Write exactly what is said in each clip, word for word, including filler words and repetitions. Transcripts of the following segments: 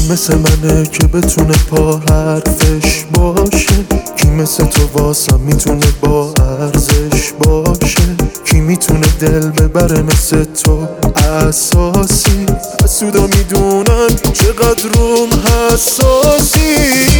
مثل منه که بتونه پا حرفش باشه؟ کی مثل تو واسم میتونه با ارزش باشه؟ کی میتونه دل ببره مثل تو اساسی؟ حسودا میدونن چقدر روم حساسی.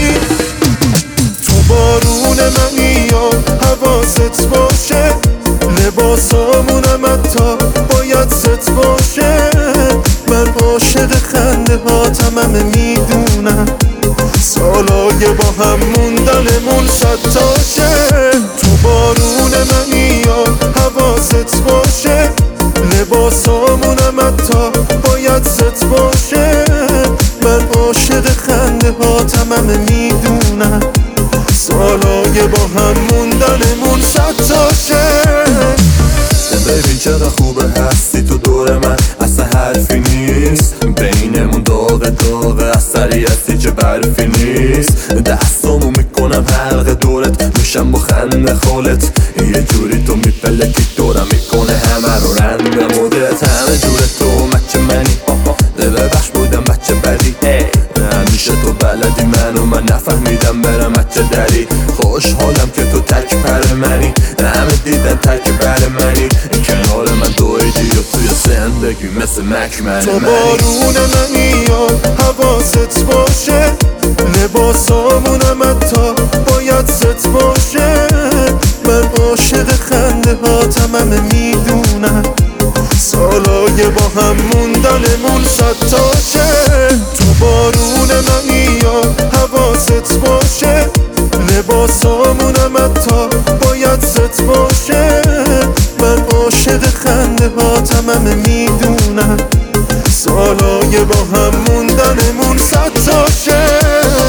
تو بارون منی یا حواست باشه، لباسامونم حتی باید ست باشه. من عاشق خنده هاتم همه میدونم، سالای با هم موندنمون صد تاشه. تو بارون منی یا حواست باشه، لباسامونم حتی باید ست باشه. من عاشق خنده هاتم همه میدونم، سالای با هم موندنمون صد تاشه. ببین چرا خوبه هستی تو دور من، اصلا حرفی نیست بینمون، داغ داغ اثری هستی چه برفی نیست. دستامو میکنم حلقه دورت، میشم با خنده خالت، یه جوری تو میپلکی دورم میکنه همه رو رنده مدت. همه جور تو مچه منی، ببخش بودم بچه بدی، همیشه تو بلدی منو من نفهمیدم برم بچه دری. خوشحالم که تو تک پر منی، همه دیدن تک بر منی، کنار من دویدی و توی زندگی مثل مکمن. تو بارون منی یا حواست باشه، لباسامونم حتی باید ست باشه. من عاشق خنده هاتم همه میدونم، سالای با هم موندنمون صد تاشه. تو بارون منی یا حواست باشه، لباسامونم حتی باید ست باشه. من عاشق خنده هاتم همه میدونم، سالای با هم موندنمون صد تاشه.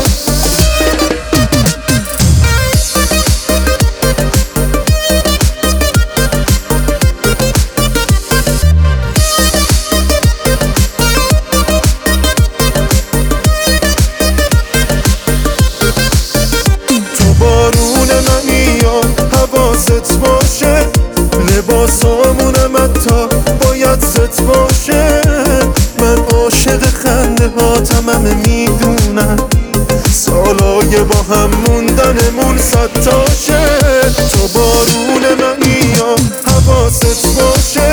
حواست باشه، لباسامونم حتی باید ست باشه. من عاشق خنده هاتم همه میدونم، سالای با هم موندنمون صد تاشه. تو بارون منی یا حواست باشه،